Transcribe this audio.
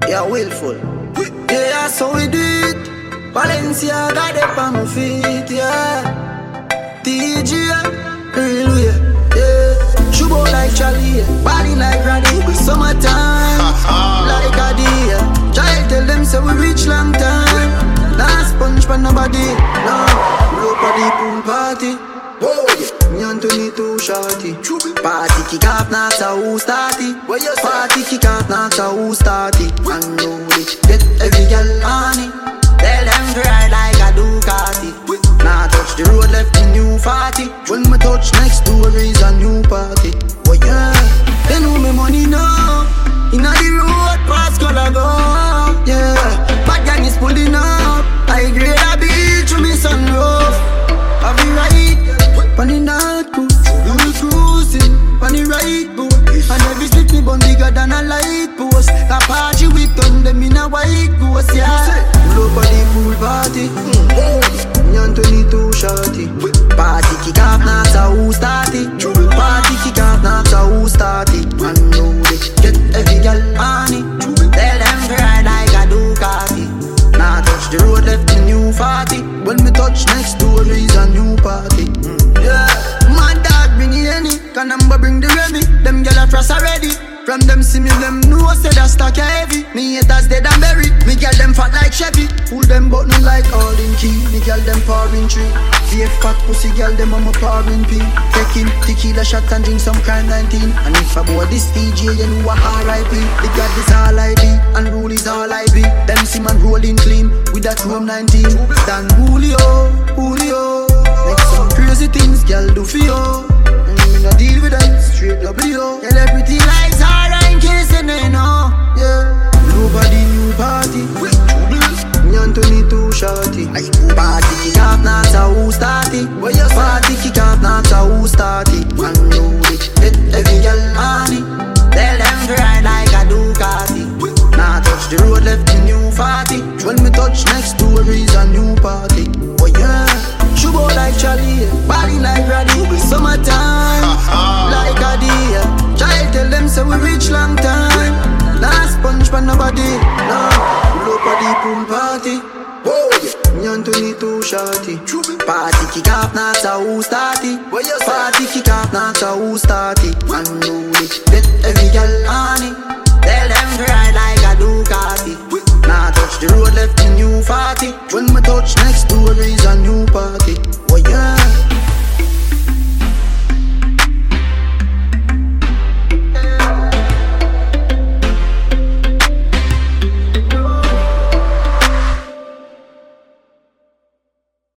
Yeah, willful. Yeah, that's how we do it. Valencia got it on my feet, yeah. DJ, real way, yeah. Shubo like Charlie, body like Raddy. Summertime, like a deer. Child tell them say we reach long time. Last sponge for nobody, no. Blow for the pool party. Me Anthony too shorty. Party kick off, not a who start it. Party kick off, not a who start it. And know it, get every girl on it. Tell them to ride like a Ducati. Now touch the road, left the new 40. When me touch next door is a new party. Oh yeah, they know me money now. Inna the road, pass color go. Yeah, bad gang is pulling up. I grade a beach with me sunroof. I be right, on the night cool. We cruising, on the right boat. And every slip me bun bigger than a light post. A party we turn them in a white ghost, yeah. Blow for the pool party. Me Anthony too shorty. Party kick off, not a who start it. Party kick off, not a who start it. And know they get every girl on it. Tell them to ride like a Ducati. Now touch the road, left the new 40. When me touch next door is a new party. Yeah, my dog bring the any. Canamba bring the Remy. Them gyal a frost already. From them see me, them know say that stock heavy. Me haters dead and buried. Me gyal them fat like Chevy. Pull them button like all in key. Me gyal them pouring tree. Safe fat pussy gyal them I'm a pouring pee. Taking tequila shot and drink some kind 19. And if I board this DJ, you know what R.I.P. The God is all I be, and rule is all I be. Them see man rolling clean with that Chrome 19. Dan Julio, Julio. Make some crazy things gyal do for you. Me no deal with them, straight W. Tell everything like Zara in case you know. Yeah, nobody new party. Me Anthony too shorty. Party kick off, not a who start it. Party kick off, not a who start it. And know it, get every girl on it. Tell them to ride like a Ducati. Now touch the road, left the new 40. When me touch next door is a new party. Oh yeah, Shubo like Charlie, body like Raddy. Summertime, like a deer. Child tell them say we reach long time. Last sponge for nobody, no. Blow for the pool party. Me Anthony too shorty. Party kick off, not a who start it. Party kick off, not a who start it. And know it, get every girl on it. Tell them to ride like